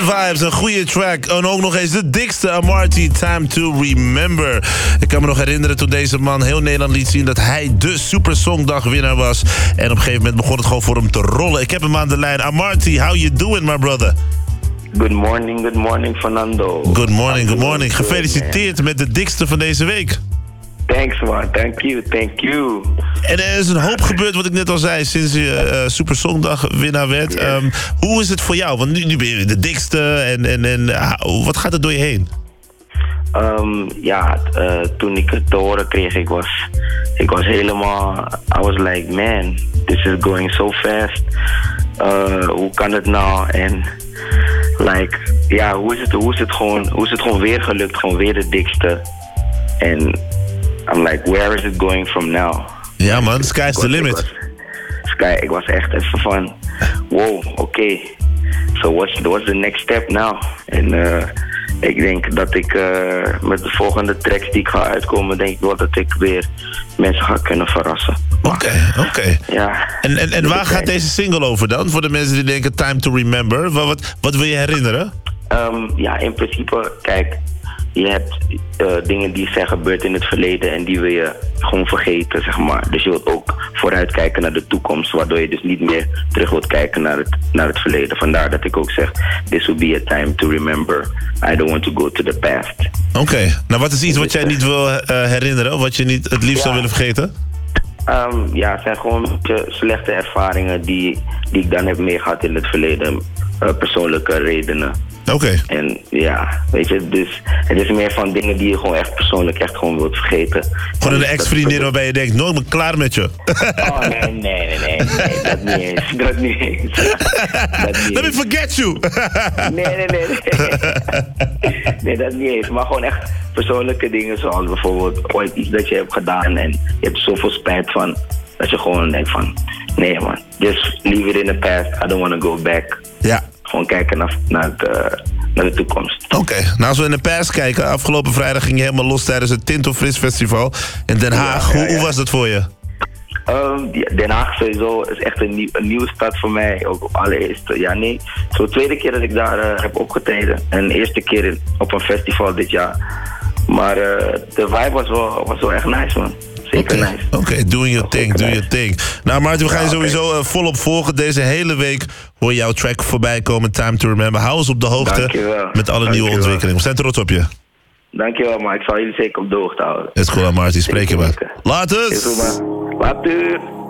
vibes, een goede track. En ook nog eens de dikste, Amarty, Time to Remember. Ik kan me nog herinneren toen deze man heel Nederland liet zien dat hij de Super Songdag winnaar was. En op een gegeven moment begon het gewoon voor hem te rollen. Ik heb hem aan de lijn. Amarty, how you doing, my brother? Good morning, Fernando. Good morning. Gefeliciteerd met de dikste van deze week. Thanks, man. Thank you. En er is een hoop gebeurd, wat ik net al zei, sinds je Super Songdag winnaar werd. Yes. Hoe is het voor jou? Want nu ben je de dikste en wat gaat er door je heen? Toen ik het te horen kreeg, ik was helemaal... I was like, man, this is going so fast. Hoe kan het nou? En like, ja, hoe is het gewoon weer gelukt? Gewoon weer de dikste. En I'm like, where is it going from now? Ja man, sky's the limit. Ik was echt even van, wow, oké. So what's the next step now? En ik denk dat ik met de volgende tracks die ik ga uitkomen, denk ik wel dat ik weer mensen ga kunnen verrassen. Oké. Ja. En waar gaat deze single over dan? Voor de mensen die denken Time to Remember. Wat wil je herinneren? In principe, kijk, je hebt dingen die zijn gebeurd in het verleden en die wil je gewoon vergeten, zeg maar. Dus je wilt ook vooruitkijken naar de toekomst, waardoor je dus niet meer terug wilt kijken naar het verleden. Vandaar dat ik ook zeg, this will be a time to remember. I don't want to go to the past. Oké. Nou, wat is iets wat jij niet wil herinneren, of wat je niet het liefst zou willen vergeten? Het zijn gewoon een beetje slechte ervaringen die ik dan heb meegehad in het verleden. Persoonlijke redenen. Oké. En ja, weet je, dus het is meer van dingen die je gewoon echt persoonlijk echt gewoon wilt vergeten. Gewoon een ex-vriendin waarbij je denkt, nooit meer klaar met je. Oh, nee, dat niet eens. Let me forget you. Nee. Nee, dat niet eens. Maar gewoon echt persoonlijke dingen, zoals bijvoorbeeld ooit iets dat je hebt gedaan en je hebt zoveel spijt van, dat je gewoon denkt van, nee man, just leave it in the past, I don't want to go back. Ja. Gewoon kijken naar de toekomst. Oké. Nou, als we in de past kijken, afgelopen vrijdag ging je helemaal los tijdens het Tinto Fris Festival in Den Haag. Ja. Hoe was dat voor je? Den Haag sowieso is echt een nieuwe stad voor mij. Ook allereerst, zo tweede keer dat ik daar heb opgetreden. En de eerste keer op een festival dit jaar. Maar de vibe was wel echt nice, man. Zeker nice. Oké, doing your thing. Nou, Maarten, we gaan je sowieso volop volgen. Deze hele week hoor jouw track voorbij komen, Time to Remember. Hou ons op de hoogte. Dankjewel. Met alle nieuwe ontwikkelingen. We zijn trots op je. Dankjewel, maar ik zal jullie zeker op de hoogte houden. Het is goed, Maarten. Spreek je maar. Later. Later.